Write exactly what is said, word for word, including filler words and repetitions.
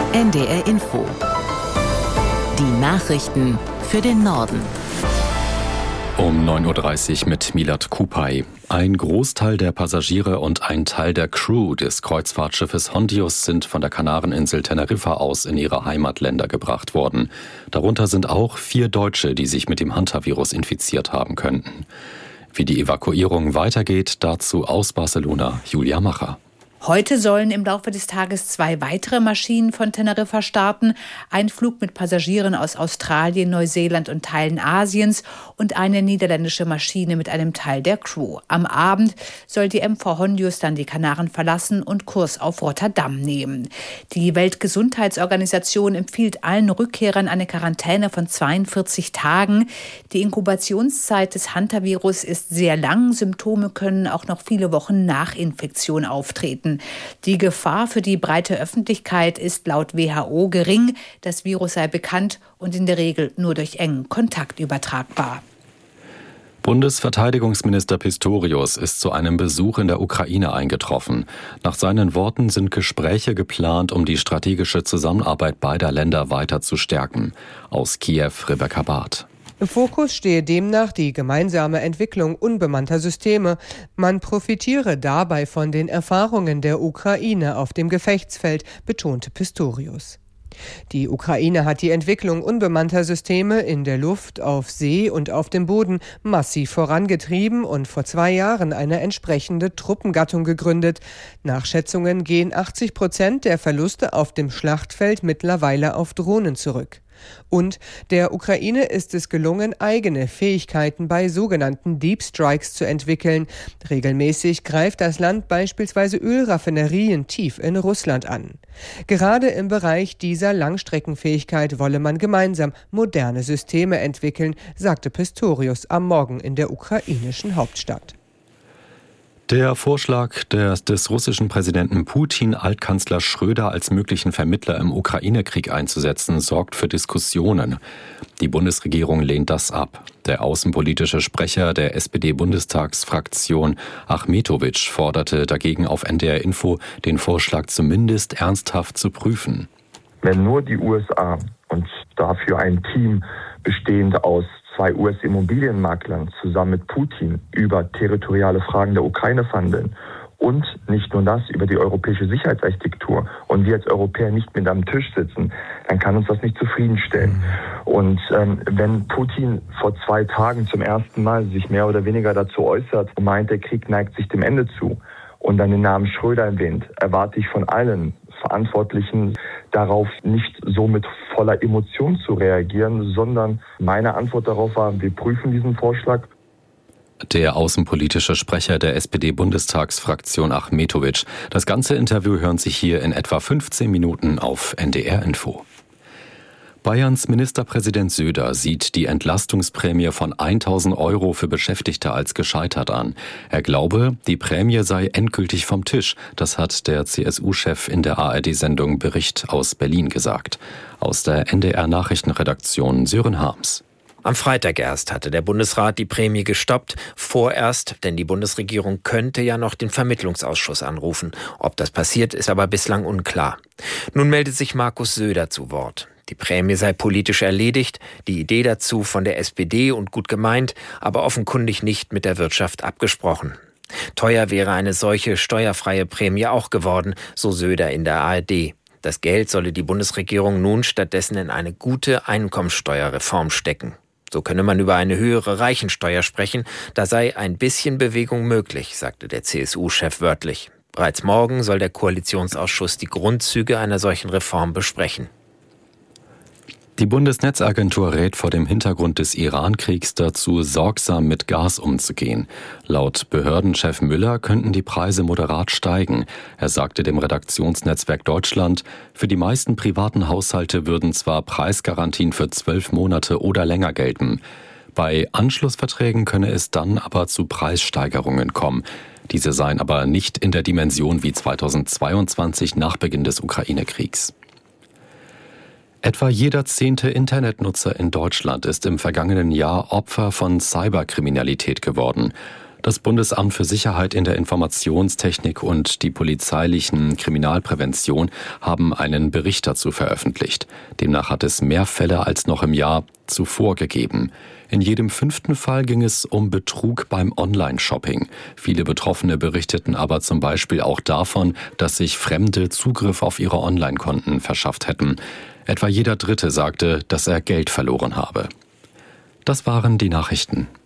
N D R Info. Die Nachrichten für den Norden. Um neun Uhr dreißig mit Milad Kupay. Ein Großteil der Passagiere und ein Teil der Crew des Kreuzfahrtschiffes Hondius sind von der Kanareninsel Teneriffa aus in ihre Heimatländer gebracht worden. Darunter sind auch vier Deutsche, die sich mit dem Hantavirus infiziert haben könnten. Wie die Evakuierung weitergeht, dazu aus Barcelona Julia Macher. Heute sollen im Laufe des Tages zwei weitere Maschinen von Teneriffa starten. Ein Flug mit Passagieren aus Australien, Neuseeland und Teilen Asiens und eine niederländische Maschine mit einem Teil der Crew. Am Abend soll die M V Hondius dann die Kanaren verlassen und Kurs auf Rotterdam nehmen. Die Weltgesundheitsorganisation empfiehlt allen Rückkehrern eine Quarantäne von zweiundvierzig Tagen. Die Inkubationszeit des Hantavirus ist sehr lang. Symptome können auch noch viele Wochen nach Infektion auftreten. Die Gefahr für die breite Öffentlichkeit ist laut W H O gering. Das Virus sei bekannt und in der Regel nur durch engen Kontakt übertragbar. Bundesverteidigungsminister Pistorius ist zu einem Besuch in der Ukraine eingetroffen. Nach seinen Worten sind Gespräche geplant, um die strategische Zusammenarbeit beider Länder weiter zu stärken. Aus Kiew Rebecca Barth. Im Fokus stehe demnach die gemeinsame Entwicklung unbemannter Systeme. Man profitiere dabei von den Erfahrungen der Ukraine auf dem Gefechtsfeld, betonte Pistorius. Die Ukraine hat die Entwicklung unbemannter Systeme in der Luft, auf See und auf dem Boden massiv vorangetrieben und vor zwei Jahren eine entsprechende Truppengattung gegründet. Nach Schätzungen gehen achtzig Prozent der Verluste auf dem Schlachtfeld mittlerweile auf Drohnen zurück. Und der Ukraine ist es gelungen, eigene Fähigkeiten bei sogenannten Deep Strikes zu entwickeln. Regelmäßig greift das Land beispielsweise Ölraffinerien tief in Russland an. Gerade im Bereich dieser Langstreckenfähigkeit wolle man gemeinsam moderne Systeme entwickeln, sagte Pistorius am Morgen in der ukrainischen Hauptstadt. Der Vorschlag des, des russischen Präsidenten Putin, Altkanzler Schröder als möglichen Vermittler im Ukraine-Krieg einzusetzen, sorgt für Diskussionen. Die Bundesregierung lehnt das ab. Der außenpolitische Sprecher der S P D-Bundestagsfraktion Achmetowitsch forderte dagegen auf N D R Info, den Vorschlag zumindest ernsthaft zu prüfen. Wenn nur die U S A und dafür ein Team bestehend aus zwei U S-Immobilienmaklern zusammen mit Putin über territoriale Fragen der Ukraine verhandeln und nicht nur das, über die europäische Sicherheitsarchitektur und wir als Europäer nicht mit am Tisch sitzen, dann kann uns das nicht zufriedenstellen. Und ähm, wenn Putin vor zwei Tagen zum ersten Mal sich mehr oder weniger dazu äußert und meint, der Krieg neigt sich dem Ende zu und dann den Namen Schröder erwähnt, erwarte ich von allen Verantwortlichen darauf nicht so mit voller Emotion zu reagieren, sondern meine Antwort darauf war, wir prüfen diesen Vorschlag. Der außenpolitische Sprecher der S P D-Bundestagsfraktion Achmetowitsch. Das ganze Interview hören Sie hier in etwa fünfzehn Minuten auf N D R Info. Bayerns Ministerpräsident Söder sieht die Entlastungsprämie von tausend Euro für Beschäftigte als gescheitert an. Er glaube, die Prämie sei endgültig vom Tisch. Das hat der C S U-Chef in der A R D-Sendung Bericht aus Berlin gesagt. Aus der N D R-Nachrichtenredaktion Sören Harms. Am Freitag erst hatte der Bundesrat die Prämie gestoppt, vorerst, denn die Bundesregierung könnte ja noch den Vermittlungsausschuss anrufen. Ob das passiert, ist aber bislang unklar. Nun meldet sich Markus Söder zu Wort. Die Prämie sei politisch erledigt, die Idee dazu von der S P D und gut gemeint, aber offenkundig nicht mit der Wirtschaft abgesprochen. Teuer wäre eine solche steuerfreie Prämie auch geworden, so Söder in der A R D. Das Geld solle die Bundesregierung nun stattdessen in eine gute Einkommensteuerreform stecken. So könne man über eine höhere Reichensteuer sprechen, da sei ein bisschen Bewegung möglich, sagte der C S U-Chef wörtlich. Bereits morgen soll der Koalitionsausschuss die Grundzüge einer solchen Reform besprechen. Die Bundesnetzagentur rät vor dem Hintergrund des Iran-Kriegs dazu, sorgsam mit Gas umzugehen. Laut Behördenchef Müller könnten die Preise moderat steigen. Er sagte dem Redaktionsnetzwerk Deutschland, für die meisten privaten Haushalte würden zwar Preisgarantien für zwölf Monate oder länger gelten. Bei Anschlussverträgen könne es dann aber zu Preissteigerungen kommen. Diese seien aber nicht in der Dimension wie zweitausendzweiundzwanzig nach Beginn des Ukraine-Kriegs. Etwa jeder zehnte Internetnutzer in Deutschland ist im vergangenen Jahr Opfer von Cyberkriminalität geworden. Das Bundesamt für Sicherheit in der Informationstechnik und die polizeilichen Kriminalprävention haben einen Bericht dazu veröffentlicht. Demnach hat es mehr Fälle als noch im Jahr zuvor gegeben. In jedem fünften Fall ging es um Betrug beim Online-Shopping. Viele Betroffene berichteten aber zum Beispiel auch davon, dass sich Fremde Zugriff auf ihre Online-Konten verschafft hätten. Etwa jeder Dritte sagte, dass er Geld verloren habe. Das waren die Nachrichten.